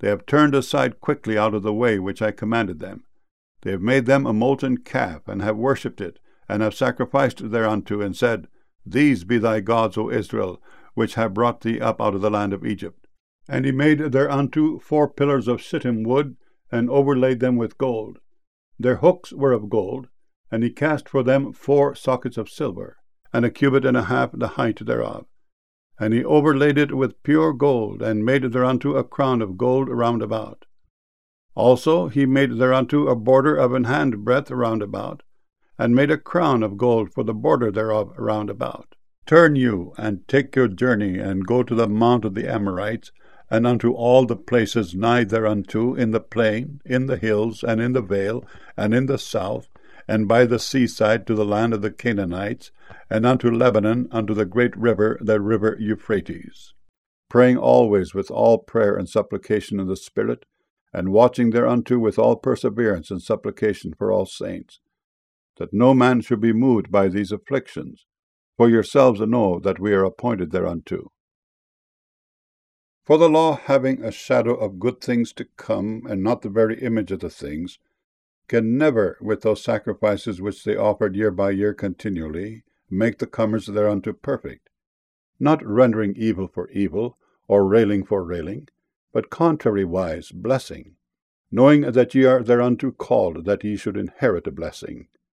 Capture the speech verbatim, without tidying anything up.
They have turned aside quickly out of the way which I commanded them. They have made them a molten calf, and have worshipped it, and have sacrificed thereunto, and said, These be thy gods, O Israel, which have brought thee up out of the land of Egypt. And he made thereunto four pillars of shittim wood, and overlaid them with gold. Their hooks were of gold, and he cast for them four sockets of silver, and a cubit and a half the height thereof. And he overlaid it with pure gold, and made thereunto a crown of gold round about. Also he made thereunto a border of an hand breadth round about, and made a crown of gold for the border thereof round about. Turn you, and take your journey, and go to the mount of the Amorites, and unto all the places nigh thereunto, in the plain, in the hills, and in the vale, and in the south, and by the seaside to the land of the Canaanites, and unto Lebanon, unto the great river, the river Euphrates, praying always with all prayer and supplication in the Spirit, and watching thereunto with all perseverance and supplication for all saints, that no man should be moved by these afflictions. For yourselves know that we are appointed thereunto. For the law, having a shadow of good things to come, and not the very image of the things, can never, with those sacrifices which they offered year by year continually, make the comers thereunto perfect, not rendering evil for evil, or railing for railing, but contrariwise blessing, knowing that ye are thereunto called, that ye should inherit a blessing.